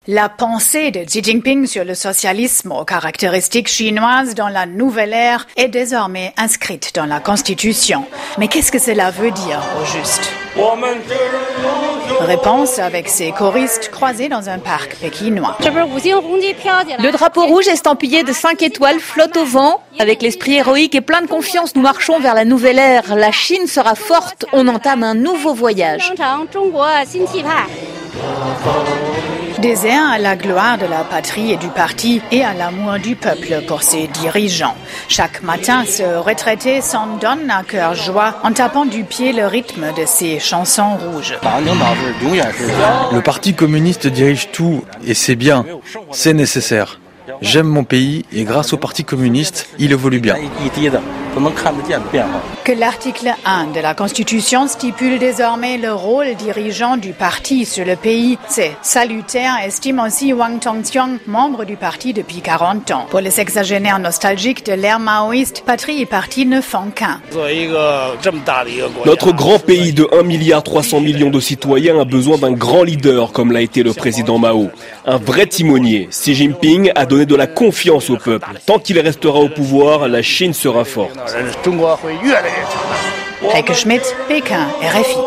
La pensée de Xi Jinping sur le socialisme aux caractéristiques chinoises dans la nouvelle ère est désormais inscrite dans la Constitution. Mais qu'est-ce que cela veut dire au juste? Réponse avec ses choristes croisés dans un parc pékinois. Le drapeau rouge estampillé de 5 étoiles flotte au vent. Avec l'esprit héroïque et plein de confiance, nous marchons vers la nouvelle ère. La Chine sera forte, on entame un nouveau voyage. Des airs à la gloire de la patrie et du parti et à l'amour du peuple pour ses dirigeants. Chaque matin, ce retraité s'en donne à cœur joie en tapant du pied le rythme de ses chansons rouges. Le Parti communiste dirige tout et c'est bien, c'est nécessaire. J'aime mon pays et grâce au Parti communiste, il évolue bien. Que l'article 1 de la Constitution stipule désormais le rôle dirigeant du parti sur le pays, c'est salutaire, estime aussi Wang Tongxiong, membre du parti depuis 40 ans. Pour les sexagénaires nostalgiques de l'ère maoïste, patrie et parti ne font qu'un. Notre grand pays de 1,3 milliard de citoyens a besoin d'un grand leader comme l'a été le président Mao. Un vrai timonier. Xi Jinping a donné de la confiance au peuple. Tant qu'il restera au pouvoir, la Chine sera forte. Heike Schmidt, Pékin, RFI.